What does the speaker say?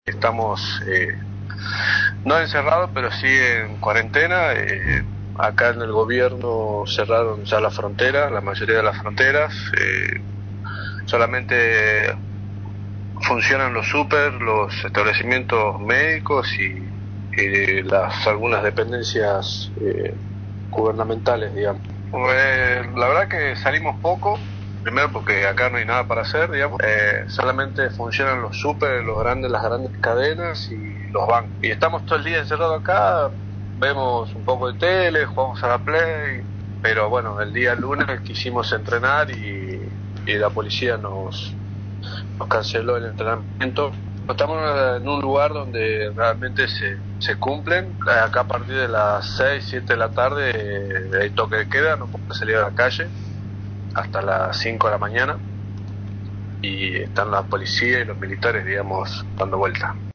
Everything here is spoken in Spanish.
Estamos no encerrados, pero sí en cuarentena. Acá en el gobierno cerraron ya la frontera, la mayoría de las fronteras. Solamente funcionan los súper, los establecimientos médicos y algunas dependencias gubernamentales, digamos. La verdad que salimos poco. Primero porque acá no hay nada para hacer, digamos. Solamente funcionan los súper, las grandes cadenas y los bancos. Y estamos todo el día encerrados acá, vemos un poco de tele, jugamos a la Play, pero bueno, el día lunes quisimos entrenar y la policía nos canceló el entrenamiento. Estamos en un lugar donde realmente se cumplen. Acá a partir de las 6, 7 de la tarde hay toque de queda, no podemos salir a la calle hasta las 5 de la mañana y están la policía y los militares, digamos, dando vuelta.